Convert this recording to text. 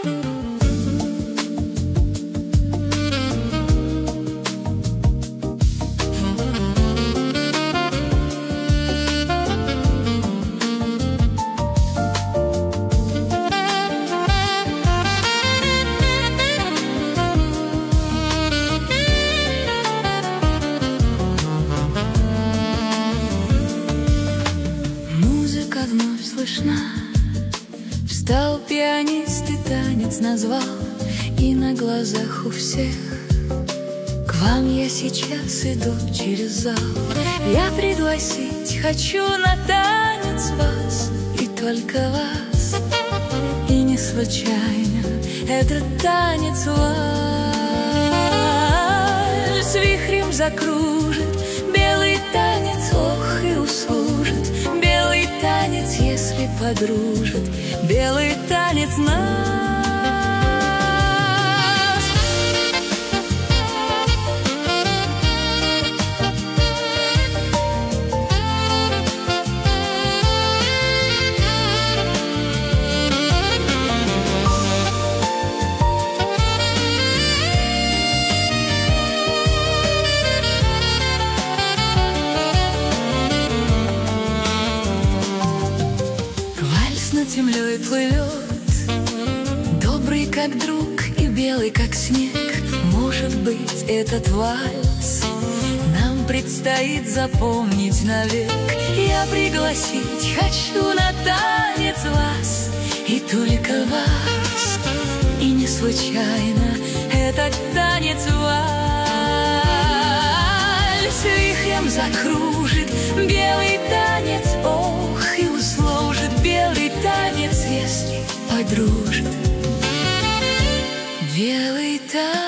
Вновь слышна. Встал пианист и танец назвал, и на глазах у всех к вам я сейчас иду через зал. Я пригласить хочу на танец вас, и только вас. И не случайно этот танец вальс вихрем закружит. Белый танец, ох, и услужит. Белый танец, если подружит, белый танец нас. Над землей плывет, добрый как друг и белый как снег. Может быть, этот вальс нам предстоит запомнить навек. Я пригласить хочу на танец вас, и только вас. И не случайно этот танец вальс вихрем закружит. Белый танец, ох, и услужит. Белый танец, если подружит, белый танец.